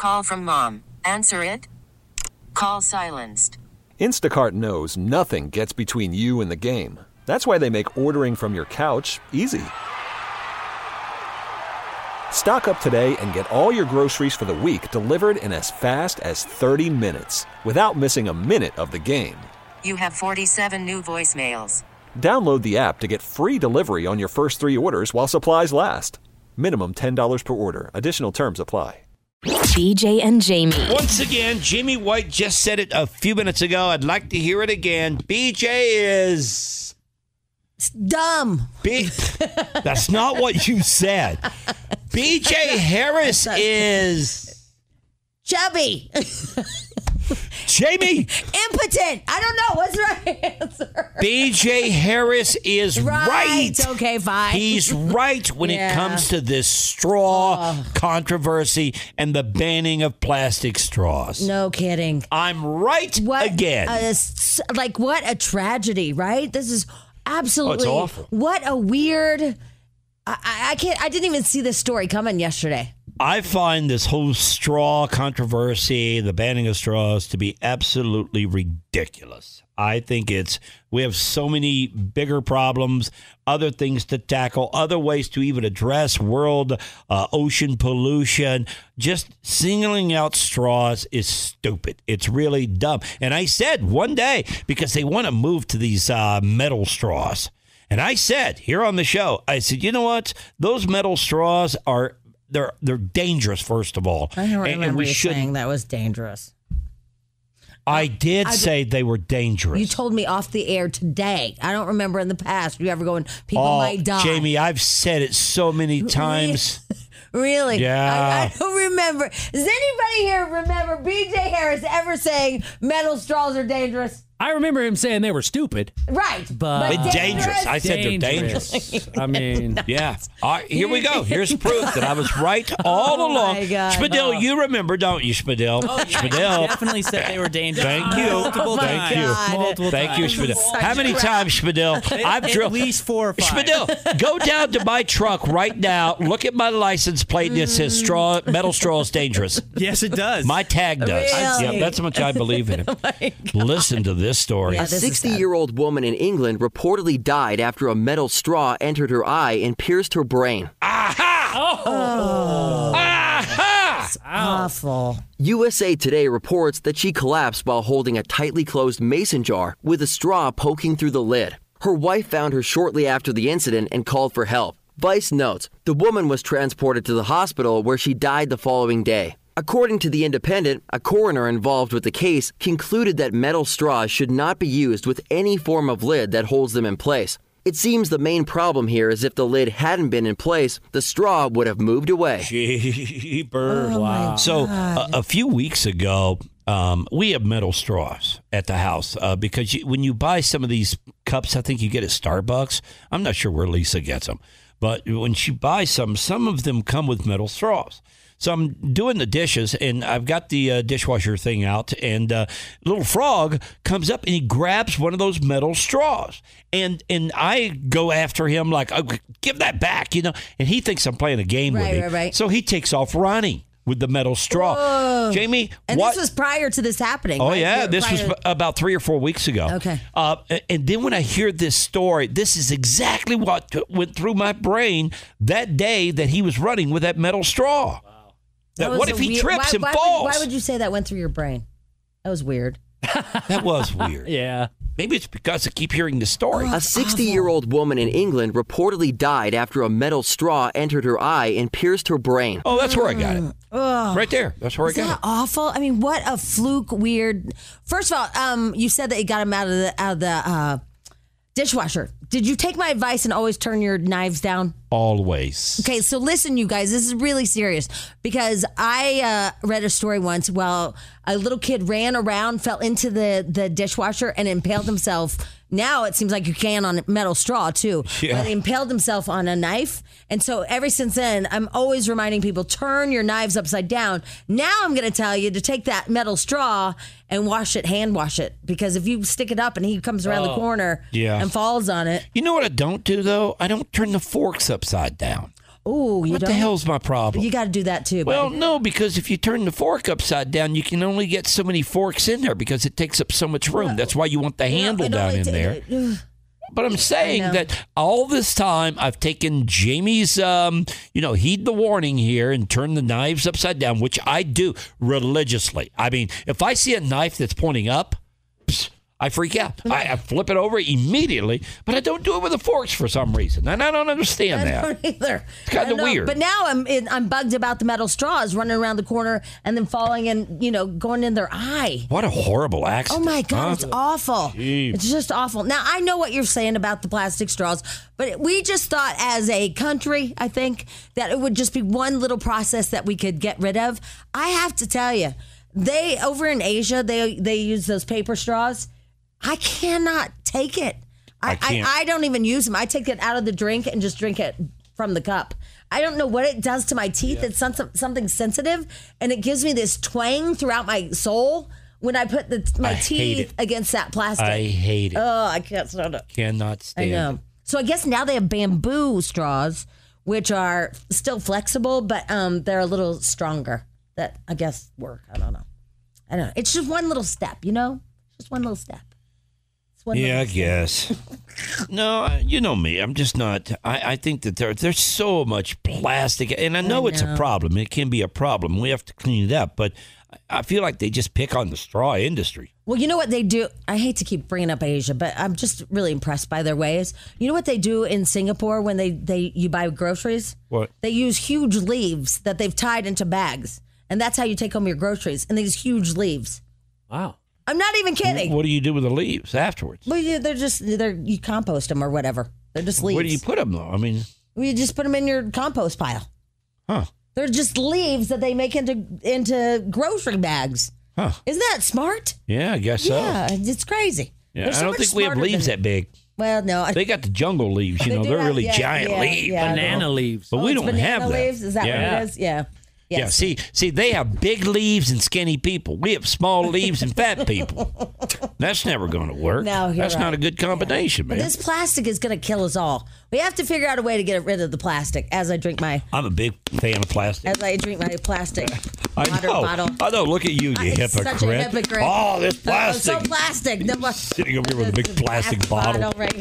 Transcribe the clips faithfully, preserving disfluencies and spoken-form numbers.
call from mom. Answer it. Call silenced. Instacart knows nothing gets between you and the game. That's why they make ordering from your couch easy. Stock up today and get all your groceries for the week delivered in as fast as thirty minutes without missing a minute of the game. You have forty-seven new voicemails. Download the app to get free delivery on your first three orders while supplies last. Minimum ten dollars per order. Additional terms apply. B J and Jamie. Once again, Jamie White just said it a few minutes ago. I'd like to hear it again. B J is... It's dumb. B- That's not what you said. B J Harris is... Chubby. Jamie. Impotent. I don't know. What's the right answer? B J Harris is right. Right. Okay, fine. He's right when Yeah. it comes to this straw Oh. controversy and the banning of plastic straws. No kidding. I'm right What again. a s- like what a tragedy, right? This is absolutely Oh, it's awful. What a weird. I, I I can't. I didn't even see this story coming yesterday. I find this whole straw controversy, the banning of straws, to be absolutely ridiculous. I think it's, we have so many bigger problems, other things to tackle, other ways to even address world uh, ocean pollution. Just singling out straws is stupid. It's really dumb. And I said one day, because they want to move to these uh, metal straws. And I said here on the show, I said, you know what? Those metal straws are They're they're dangerous, first of all. I don't And- remember and we you shouldn't- saying that was dangerous. I did I- say they were dangerous. You told me off the air today. I don't remember in the past you ever going, people oh, might die. Jamie, I've said it so many times. Really? Yeah. I, I don't remember. Does anybody here remember B J Harris ever saying metal straws are dangerous? I remember him saying they were stupid. Right. But- But dangerous. I said they're dangerous. I mean, Yeah. All right, here we go. Here's proof that I was right all Oh, along. my God. Spadil, you remember, don't you, Spadil? Oh, yeah, Spadil. definitely said they were dangerous. Thank you. Multiple Thank times. you. God. Multiple Thank you, times. Spadil. Such How many crap. times, Spadil? I've At drilled. least four or five. Spadil, go down to my truck right now. Look at my license plate, and it says straw, metal straw is dangerous. Yes, it does. My tag does. Really? Yeah, that's how much I believe in it. Listen to this story. Yeah, A this is sixty-year-old woman in England reportedly died after a metal straw entered her eye and pierced her brain. Aha! Aha! Awful. U S A Today reports that she collapsed while holding a tightly closed mason jar with a straw poking through the lid. Her wife found her shortly after the incident and called for help. Vice notes, the woman was transported to the hospital where she died the following day. According to The Independent, a coroner involved with the case concluded that metal straws should not be used with any form of lid that holds them in place. It seems the main problem here is if the lid hadn't been in place, the straw would have moved away. Jeepers. Oh, my So God. a, a few weeks ago, um, we have metal straws at the house uh, because you, when you buy some of these cups, I think you get at Starbucks. I'm not sure where Lisa gets them, but when she buys some, some of them come with metal straws. So I'm doing the dishes, and I've got the uh, dishwasher thing out, and uh, little frog comes up, and he grabs one of those metal straws. And and I go after him like, oh, give that back, you know. And he thinks I'm playing a game Right, with him. right, right. So he takes off running with the metal straw. Whoa. Jamie, And what? this was prior to this happening. Oh, right? yeah. You're This was prior- b- about three or four weeks ago. Okay. Uh, and then when I hear this story, this is exactly what t- went through my brain that day that he was running with that metal straw. That That was what a if he weird- trips why, and why falls? Would, why would you say that went through your brain? That was weird. That was weird. yeah. Maybe it's because I keep hearing the story. A sixty-year-old woman in England reportedly died after a metal straw entered her eye and pierced her brain. Oh, that's where I got it. Ugh. Right there. That's where I Is that got it. awful? I mean, what a fluke, weird. First of all, um, you said that you got him out of the out of the uh, dishwasher. Did you take my advice and always turn your knives down? Always. Okay, so listen, you guys, this is really serious because I uh, read a story once. Well, a little kid ran around, fell into the the dishwasher, and impaled himself. Now it seems like you can on metal straw too. Yeah. But he impaled himself on a knife. And so ever since then, I'm always reminding people, turn your knives upside down. Now I'm going to tell you to take that metal straw and wash it, hand wash it. Because if you stick it up and he comes around the corner yeah. and falls on it. You know what I don't do, though? I don't turn the forks upside down. Ooh, you what don't? the hell's my problem? You got to do that too. Well, buddy. no, because if you turn the fork upside down, you can only get so many forks in there because it takes up so much room. That's why you want the handle it down only in ta- there. But I'm saying know. that all this time I've taken Jamie's, um, you know, heed the warning here and turn the knives upside down, which I do religiously. I mean, if I see a knife that's pointing up, psst, I freak out. I, I flip it over immediately, but I don't do it with the forks for some reason, and I don't understand I that. don't either. It's kind I of know. weird. But now I'm in, I'm bugged about the metal straws running around the corner and then falling and you know going in their eye. What a horrible Oh accident! my God, huh? it's awful. Jeez. It's just awful. Now, I know what you're saying about the plastic straws, but we just thought as a country, I think, that it would just be one little process that we could get rid of. I have to tell you, they, over in Asia, they they use those paper straws. I cannot take it. I, I I, can't. I don't even use them. I take it out of the drink and just drink it from the cup. I don't know what it does to my teeth. It's some, something sensitive, and it gives me this twang throughout my soul when I put the, my I hate teeth it. against that plastic. I hate it. Oh, I can't stand it. Cannot I stand know. it. So I guess now they have bamboo straws, which are still flexible, but um, they're a little stronger. That I guess work. I don't know. I don't know. It's just one little step, you know? Just one little step. It's one Yeah, I little step. guess. No, I- you know me. I'm just not. I, I think that there, there's so much plastic, and I know, I it's a know. problem. It can be a problem. We have to clean it up, but I- I feel like they just pick on the straw industry. Well, you know what they do? I hate to keep bringing up Asia, but I'm just really impressed by their ways. You know what they do in Singapore when they, they you buy groceries? What? They use huge leaves that they've tied into bags, and that's how you take home your groceries. And they use huge leaves. Wow. I'm not even kidding. What do you do with the leaves afterwards? Well, you, they're just they're you compost them or whatever. They're just leaves. Where do you put them, though? I mean, Well, you just put them in your compost pile. huh? They're just leaves that they make into into grocery bags. Huh? Isn't that smart? Yeah, I guess so. Yeah, it's crazy. Yeah, They're I so don't much think we have smarter leaves than- that big. Well, no. I- They got the jungle leaves. You They know, do they're have- really yeah, giant yeah, leaves. yeah. Banana leaves. But Oh, we it's don't banana have that. leaves? Is that yeah. what it is? Yeah. Yeah, Yes. see, see, they have big leaves and skinny people. We have small leaves and fat people. That's never going to work. No, you're That's not right. a good combination, But man. this plastic is going to kill us all. We have to figure out a way to get rid of the plastic as I drink my I'm a big fan of plastic. as I drink my plastic I water know. bottle. I know. Look at you, you I'm hypocrite. such a hypocrite. Oh, this Oh, plastic. so plastic. No, Sitting over here with a big plastic glass bottle. right?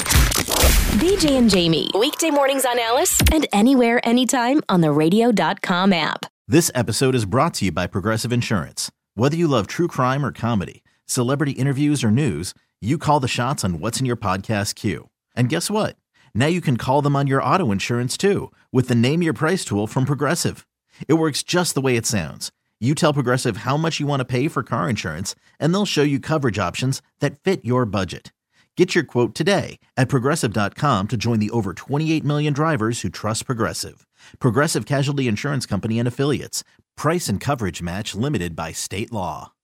B J and Jamie. Weekday mornings on Alice and anywhere, anytime on the radio dot com app. This episode is brought to you by Progressive Insurance. Whether you love true crime or comedy, celebrity interviews or news, you call the shots on what's in your podcast queue. And guess what? Now you can call them on your auto insurance too with the Name Your Price tool from Progressive. It works just the way it sounds. You tell Progressive how much you want to pay for car insurance, and they'll show you coverage options that fit your budget. Get your quote today at Progressive dot com to join the over twenty-eight million drivers who trust Progressive. Progressive Casualty Insurance Company and Affiliates. Price and coverage match limited by state law.